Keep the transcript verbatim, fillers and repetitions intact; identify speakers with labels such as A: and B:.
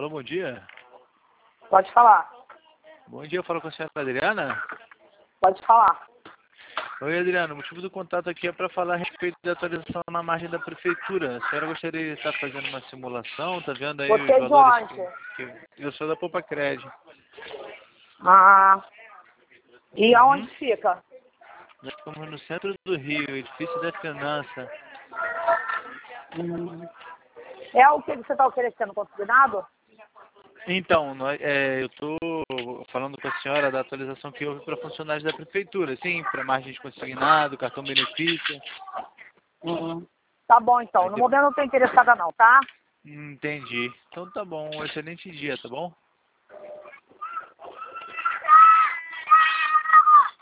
A: Alô, bom dia.
B: Pode falar.
A: Bom dia, eu falo com a senhora Adriana.
B: Pode falar.
A: Oi, Adriana, o motivo do contato aqui é para falar a respeito da atualização na margem da prefeitura. A senhora gostaria de estar fazendo uma simulação, tá vendo aí
B: Você
A: os
B: é de
A: valores
B: onde?
A: que, que... Eu sou da Poupa Cred.
B: Ah. E
A: Uhum.
B: aonde fica?
A: Nós ficamos no centro do Rio, edifício da Finança.
B: Hum. É o que você está oferecendo consignado?
A: Então, nós, é, eu estou falando com a senhora da atualização que houve para funcionários da prefeitura, sim, para margem de consignado, cartão benefício.
B: Uhum. Tá bom, então.
A: Aí
B: No
A: de-
B: momento eu não estou interessada não, tá?
A: Entendi. Então tá bom, um excelente dia, tá bom?